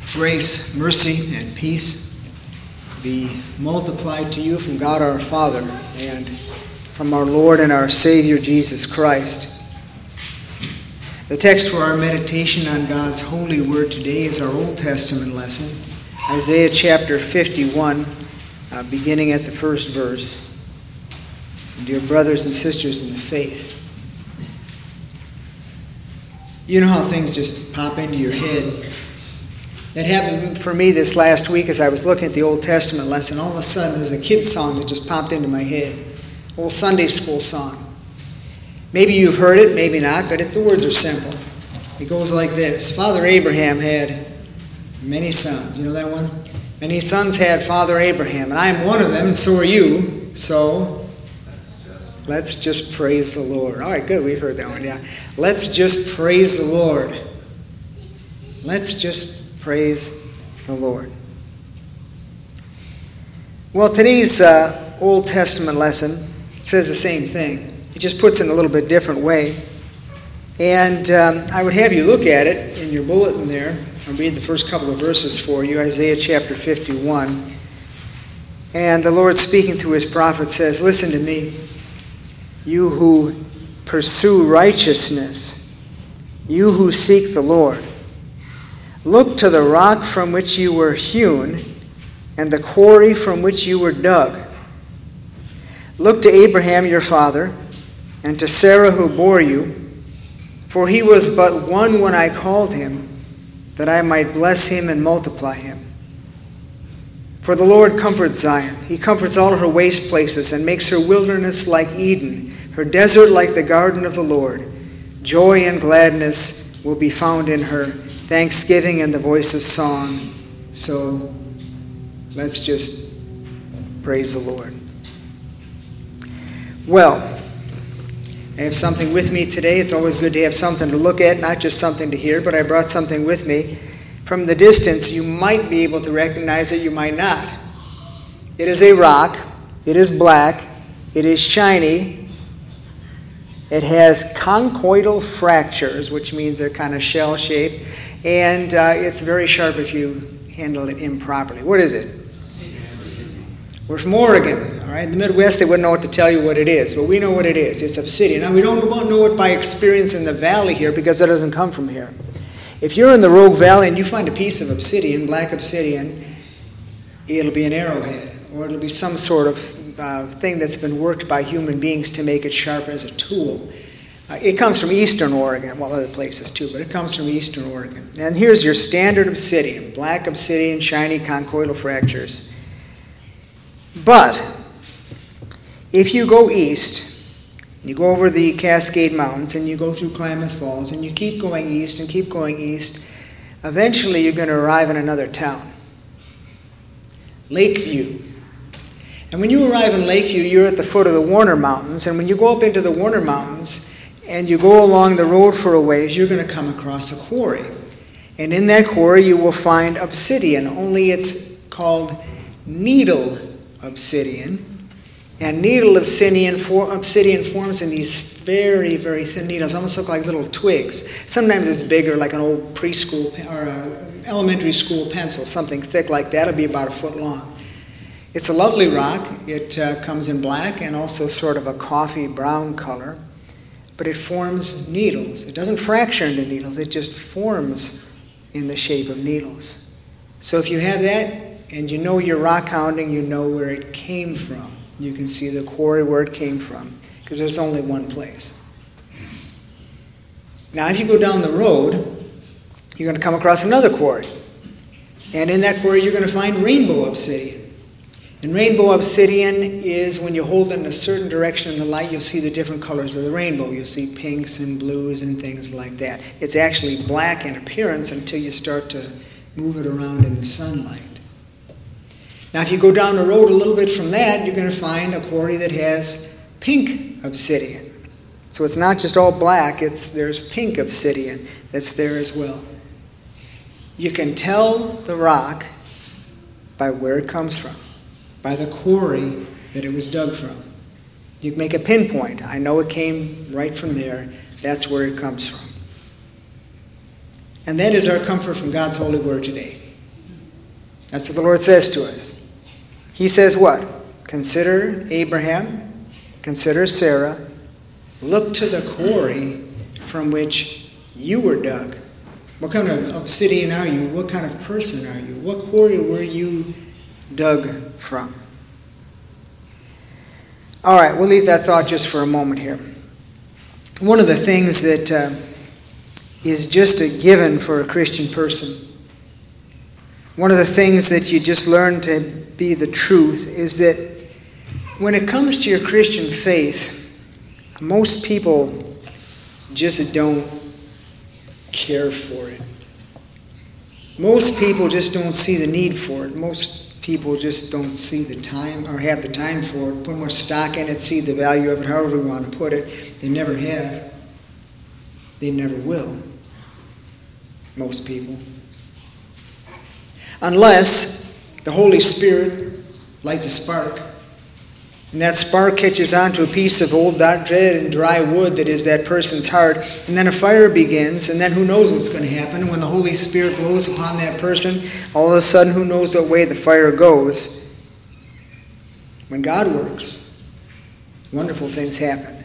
Grace, mercy, and peace be multiplied to you from God our Father and from our Lord and our Savior Jesus Christ. The text for our meditation on God's holy word today is our Old Testament lesson, Isaiah chapter 51, beginning at the first verse. And dear brothers and sisters in the faith, you know how things just pop into your head. That happened for me this last week as I was looking at the Old Testament lesson. All of a sudden, there's a kid's song that just popped into my head. Old Sunday school song. Maybe you've heard it, maybe not, but the words are simple. It goes like this. Father Abraham had many sons. You know that one? Many sons had Father Abraham, and I am one of them, and so are you. So, let's just praise the Lord. All right, good, we've heard that one, yeah. Let's just praise the Lord. Let's just praise the Lord. Well, today's Old Testament lesson says the same thing. It just puts it in a little bit different way. And I would have you look at it in your bulletin there. I'll read the first couple of verses for you, Isaiah chapter 51. And the Lord speaking to his prophet says, "Listen to me, you who pursue righteousness, you who seek the Lord. Look to the rock from which you were hewn, and the quarry from which you were dug. Look to Abraham your father, and to Sarah who bore you, for he was but one when I called him, that I might bless him and multiply him. For the Lord comforts Zion. He comforts all her waste places, and makes her wilderness like Eden, her desert like the garden of the Lord. Joy and gladness will be found in her, thanksgiving and the voice of song." So let's just praise the Lord. Well, I have something with me today. It's always good to have something to look at, not just something to hear, but I brought something with me. From the distance, you might be able to recognize it, you might not. It is a rock. It is black. It is shiny. It has conchoidal fractures, which means they're kind of shell-shaped, and it's very sharp if you handle it improperly. What is it? We're from Oregon, all right? In the Midwest, they wouldn't know what to tell you what it is, but we know what it is. It's obsidian. Now, we don't know it by experience in the valley here because it doesn't come from here. If you're in the Rogue Valley and you find a piece of obsidian, black obsidian, it'll be an arrowhead, or it'll be some sort of thing that's been worked by human beings to make it sharp as a tool. It comes from eastern Oregon, well, other places too, but it comes from eastern Oregon. And here's your standard obsidian, black obsidian, shiny conchoidal fractures. But if you go east, you go over the Cascade Mountains and you go through Klamath Falls and you keep going east and keep going east, eventually you're going to arrive in another town, Lakeview. And when you arrive in Lakeview, you're at the foot of the Warner Mountains. And when you go up into the Warner Mountains and you go along the road for a ways, you're going to come across a quarry. And in that quarry, you will find obsidian, only it's called needle obsidian. And needle obsidian forms in these very, very thin needles, almost look like little twigs. Sometimes it's bigger, like an old preschool or elementary school pencil, something thick like that. It'll be about a foot long. It's a lovely rock. It comes in black and also sort of a coffee brown color, but it forms needles. It doesn't fracture into needles. It just forms in the shape of needles. So if you have that and you know your rock hounding, you know where it came from. You can see the quarry where it came from because there's only one place. Now if you go down the road, you're going to come across another quarry. And in that quarry, you're going to find rainbow obsidian. And rainbow obsidian is when you hold it in a certain direction in the light, you'll see the different colors of the rainbow. You'll see pinks and blues and things like that. It's actually black in appearance until you start to move it around in the sunlight. Now, if you go down the road a little bit from that, you're going to find a quarry that has pink obsidian. So it's not just all black, there's pink obsidian that's there as well. You can tell the rock by where it comes from, by the quarry that it was dug from. You can make a pinpoint. I know it came right from there. That's where it comes from. And that is our comfort from God's holy word today. That's what the Lord says to us. He says what? Consider Abraham, consider Sarah, look to the quarry from which you were dug. What kind of obsidian are you? What kind of person are you? What quarry were you dug from? All right, we'll leave that thought just for a moment here. One of the things that is just a given for a Christian person, one of the things that you just learn to be the truth is that when it comes to your Christian faith, most people just don't care for it. Most people just don't see the need for it. Most people just don't see the time or have the time for it, put much stock in it, see the value of it, however we want to put it. They never have. They never will. Most people. Unless the Holy Spirit lights a spark, and that spark catches onto a piece of old dead and dry wood that is that person's heart, and then a fire begins, and then who knows what's going to happen. And when the Holy Spirit blows upon that person, all of a sudden who knows what way the fire goes. When God works, wonderful things happen.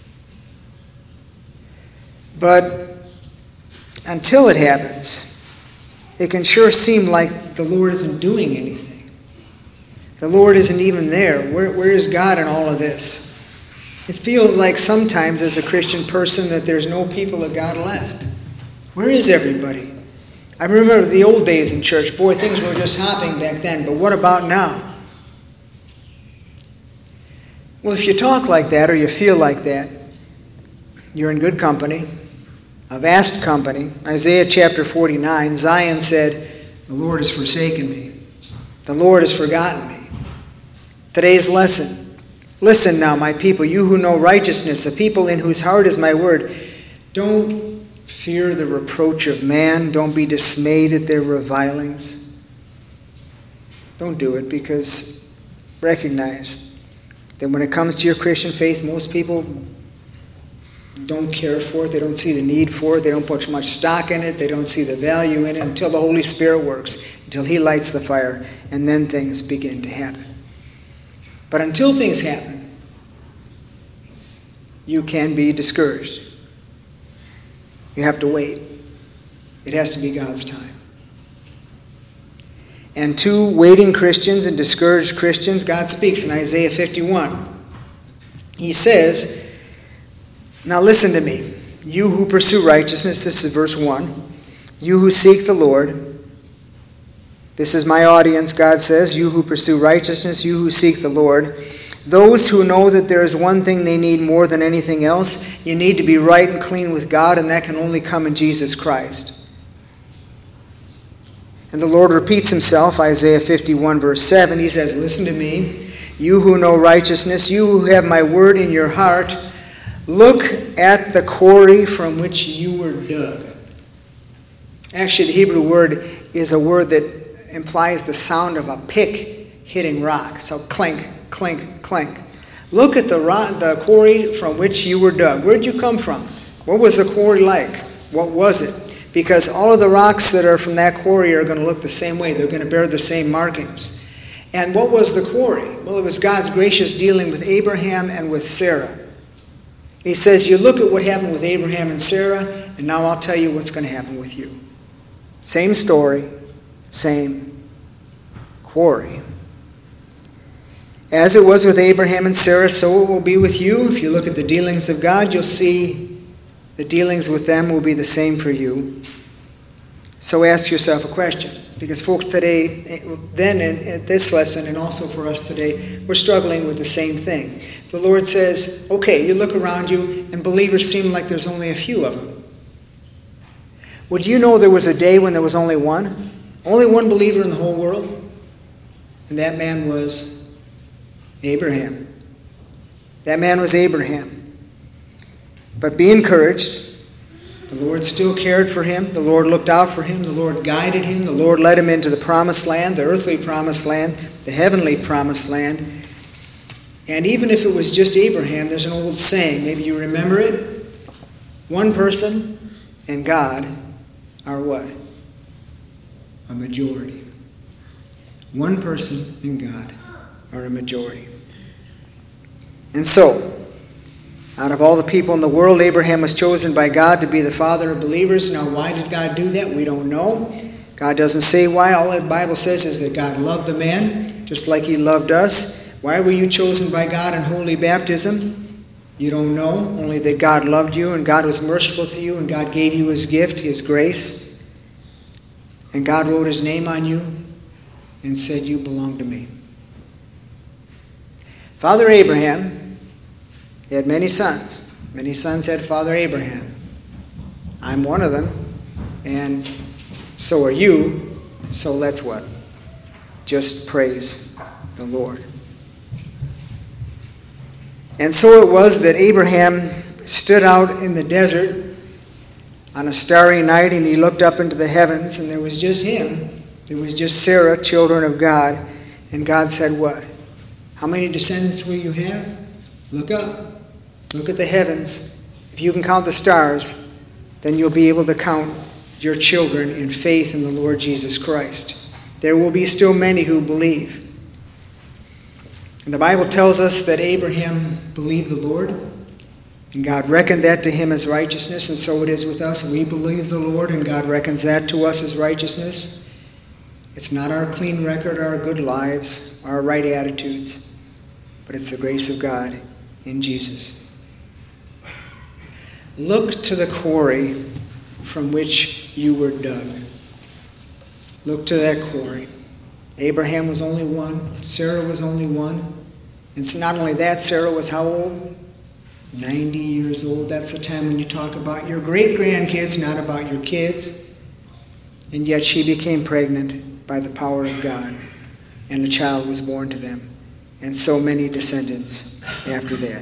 But until it happens, it can sure seem like the Lord isn't doing anything. The Lord isn't even there. Where is God in all of this? It feels like sometimes as a Christian person that there's no people of God left. Where is everybody? I remember the old days in church. Boy, things were just hopping back then. But what about now? Well, if you talk like that or you feel like that, you're in good company, a vast company. Isaiah chapter 49, Zion said, "The Lord has forsaken me. The Lord has forgotten me." Today's lesson. Listen now, my people, you who know righteousness, a people in whose heart is my word. Don't fear the reproach of man. Don't be dismayed at their revilings. Don't do it, because recognize that when it comes to your Christian faith, most people don't care for it. They don't see the need for it. They don't put much stock in it. They don't see the value in it until the Holy Spirit works, until He lights the fire, and then things begin to happen. But until things happen, you can be discouraged. You have to wait. It has to be God's time. And to waiting Christians and discouraged Christians, God speaks in Isaiah 51. He says, "Now listen to me, you who pursue righteousness," this is verse 1, "you who seek the Lord." This is my audience, God says, "You who pursue righteousness, you who seek the Lord, those who know that there is one thing they need more than anything else. You need to be right and clean with God, and that can only come in Jesus Christ." And the Lord repeats Himself, Isaiah 51 verse 7. He says, "Listen to me, you who know righteousness, you who have my word in your heart, look at the quarry from which you were dug." Actually, the Hebrew word is a word that implies the sound of a pick hitting rock. So clink, clink, clink. Look at the quarry from which you were dug. Where'd you come from? What was the quarry like? What was it? Because all of the rocks that are from that quarry are going to look the same way. They're going to bear the same markings. And what was the quarry? Well, it was God's gracious dealing with Abraham and with Sarah. He says, you look at what happened with Abraham and Sarah, and now I'll tell you what's going to happen with you. Same story, same quarry. As it was with Abraham and Sarah, so it will be with you. If you look at the dealings of God, you'll see the dealings with them will be the same for you. So ask yourself a question. Because folks, today, then in this lesson, and also for us today, we're struggling with the same thing. The Lord says, okay, you look around you, and believers seem like there's only a few of them. Would you know there was a day when there was only one? Only one believer in the whole world? And that man was Abraham. That man was Abraham. But be encouraged. The Lord still cared for him. The Lord looked out for him. The Lord guided him. The Lord led him into the promised land, the earthly promised land, the heavenly promised land. And even if it was just Abraham, there's an old saying, maybe you remember it. One person and God are what? A majority. One person and God are a majority. And so, out of all the people in the world, Abraham was chosen by God to be the father of believers. Now, why did God do that? We don't know. God doesn't say why. All the Bible says is that God loved the man just like he loved us. Why were you chosen by God in holy baptism? You don't know. Only that God loved you and God was merciful to you and God gave you his gift, his grace. And God wrote his name on you and said, you belong to me. Father Abraham, he had many sons. Many sons had Father Abraham. I'm one of them, and so are you. So let's what? Just praise the Lord. And so it was that Abraham stood out in the desert on a starry night, and he looked up into the heavens, and there was just him. There was just Sarah, children of God. And God said what? How many descendants will you have? Look up. Look at the heavens. If you can count the stars, then you'll be able to count your children in faith in the Lord Jesus Christ. There will be still many who believe. And the Bible tells us that Abraham believed the Lord, and God reckoned that to him as righteousness, and so it is with us. We believe the Lord, and God reckons that to us as righteousness. It's not our clean record, our good lives, our right attitudes, but it's the grace of God in Jesus. Look to the quarry from which you were dug. Look to that quarry. Abraham was only one. Sarah was only one. And so not only that, Sarah was how old? 90 years old. That's the time when you talk about your great-grandkids, not about your kids. And yet she became pregnant by the power of God, and a child was born to them, and so many descendants after that.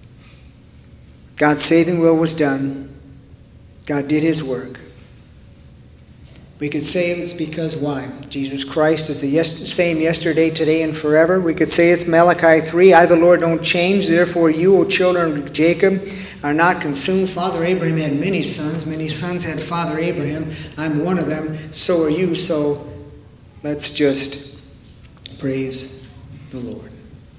God's saving will was done. God did his work. We could say it's because why? Jesus Christ is the same yesterday, today, and forever. We could say it's Malachi 3, I the Lord don't change, therefore you, O children of Jacob, are not consumed. Father Abraham had many sons had Father Abraham. I'm one of them, so are you, so let's just praise the Lord.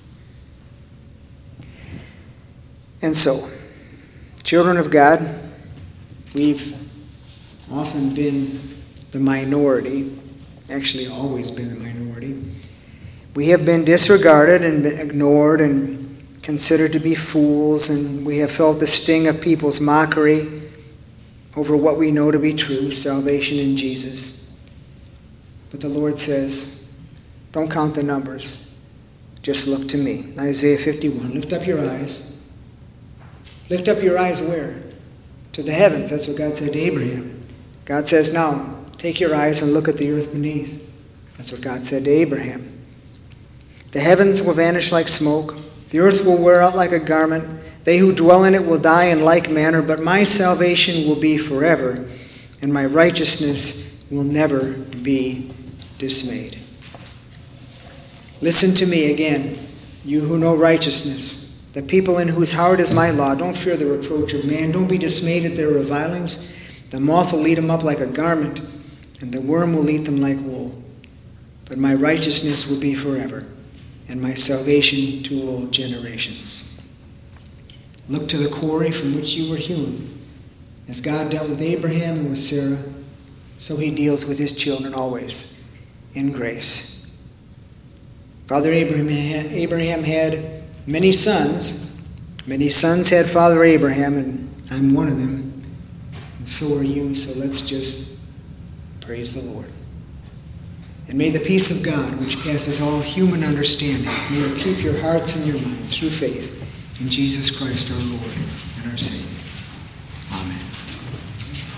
And so, children of God, we've often been the minority, actually always been the minority. We have been disregarded and been ignored and considered to be fools, and we have felt the sting of people's mockery over what we know to be true, salvation in Jesus. But the Lord says, don't count the numbers. Just look to me. Isaiah 51, lift up your eyes. Lift up your eyes where? To the heavens. That's what God said to Abraham. God says, now, take your eyes and look at the earth beneath. That's what God said to Abraham. The heavens will vanish like smoke. The earth will wear out like a garment. They who dwell in it will die in like manner, but my salvation will be forever, and my righteousness will never be dismayed. Listen to me again, you who know righteousness, the people in whose heart is my law. Don't fear the reproach of man. Don't be dismayed at their revilings. The moth will eat them up like a garment, and the worm will eat them like wool. But my righteousness will be forever, and my salvation to all generations. Look to the quarry from which you were hewn. As God dealt with Abraham and with Sarah, so he deals with his children always in grace. Father Abraham had many sons. Many sons had Father Abraham, and I'm one of them. And so are you, so let's just praise the Lord. And may the peace of God, which passes all human understanding, may it keep your hearts and your minds through faith in Jesus Christ our Lord and our Savior.